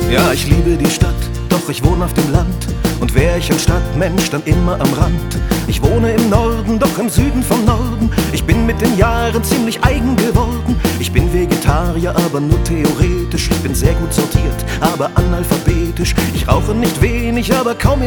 Ja, ich liebe die Stadt, doch ich wohne auf dem Land. Und wär ich ein Stadtmensch, dann immer am Rand. Ich wohne im Norden, doch im Süden vom Norden. Ich bin mit den Jahren ziemlich eigen geworden. Ich bin Vegetarier, aber nur theoretisch. Ich bin sehr gut sortiert, aber analphabetisch. Ich rauche nicht wenig, aber kaum